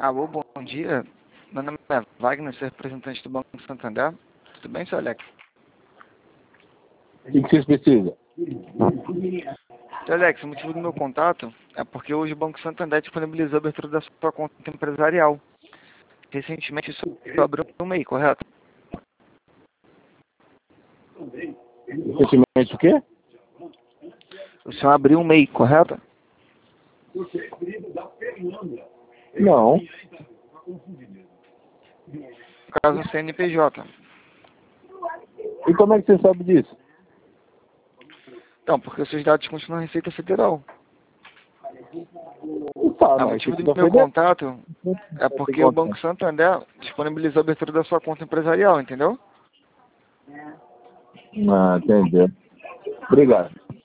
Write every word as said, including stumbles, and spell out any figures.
Alô, bom dia. Meu nome é Wagner, sou representante do Banco Santander. Tudo bem, senhor Alex? O que vocês precisam? Senhor Alex, o motivo do meu contato é porque hoje o Banco Santander disponibilizou a abertura da sua conta empresarial. Recentemente isso abriu um MEI, correto? Recentemente o quê? O senhor abriu um MEI, correto? Não. No caso, o C N P J. E como é que você sabe disso? Então, porque os seus dados continuam na Receita Federal. Tá, O não, motivo do Receita meu Federal. contato é porque o Banco Santander disponibilizou a abertura da sua conta empresarial, entendeu? Ah, entendeu. Obrigado.